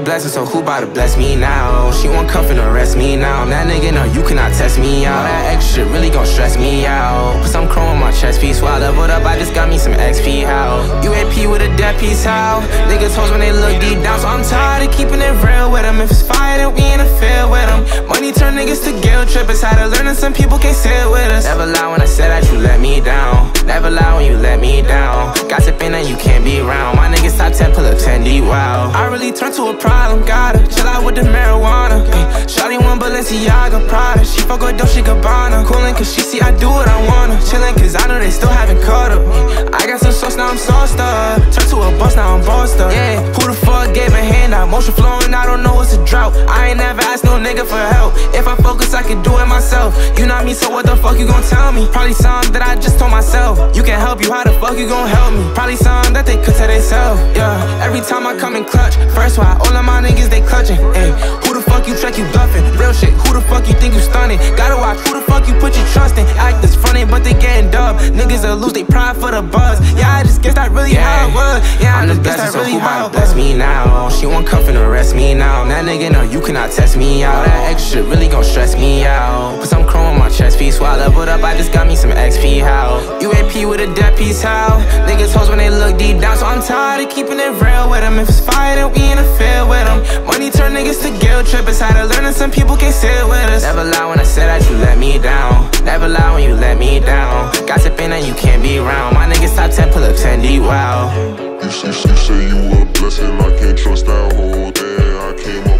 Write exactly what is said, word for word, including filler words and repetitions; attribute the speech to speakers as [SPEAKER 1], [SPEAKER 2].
[SPEAKER 1] blessing, so who bout to bless me now? She won't come finna arrest me now. That nigga know you cannot test me out. That extra shit really gon' stress me out. Put some chrome on my chest piece. While I leveled up, I just got me some X P. How? U A P with a dead piece. How? Niggas hoes when they look deep down, so I'm tired of keeping it real with them. If it's fire, then we in the field with them. Money turn niggas to guilt trippers. Had to learn that some people can't sit with us. Never lie when I said that you let me down. Never lie when you let me down. Gossiping and you can't be around. My niggas top ten, pull up ten D, wow. I really turned to a problem, gotta chill out with the marijuana. Ay, shawty want Balenciaga, Prada. She fuck with Dolce Gabbana. Coolin' cause she see I do what I wanna. Chillin' cause I know they still haven't caught up. Ay, I got some sauce, now I'm sauced up. Turned to a boss, now I'm bossed up. Yeah, who the fuck gave a handout? Motion flowing, I don't know what's a drought. I ain't never asked no nigga for help. If I focus, I can do it myself. You not me, so what the fuck you gon' tell me? Probably something that I just told myself. You can help you, how the fuck you gon' help me? Probably something that they could tell themselves. Yeah, every time I come in clutch, first why all of my niggas they clutching. Ayy, who the fuck you check you bluffing? Real shit, who the fuck you think you stunning? Gotta watch who the fuck you put your trust in. Act this funny, but they getting dubbed. Niggas will lose they pride for the buzz. Yeah, I just guess that really yeah. how it was. Yeah, I just guess that really how it was. Bless me now. She won't come finna arrest me now. That nigga know you cannot test me out. That extra shit really gon' stress me out. Put some chrome on my chest piece. While I leveled up, I just got me some X P. How? U A P with a dead piece. How? Niggas hoes when they look deep down, so I'm tired of keeping it real with them. If it's fire, then we in the field with them. Money turn niggas to guilt trippers. Had to learn that some people can't sit with us. Never lie when I said that you let me down. Never lie when you let me down. Gossiping and you can't be around. My niggas top ten, pull up ten D, wow.
[SPEAKER 2] You say, you say you a blessing, I can't trust that whole day. I came up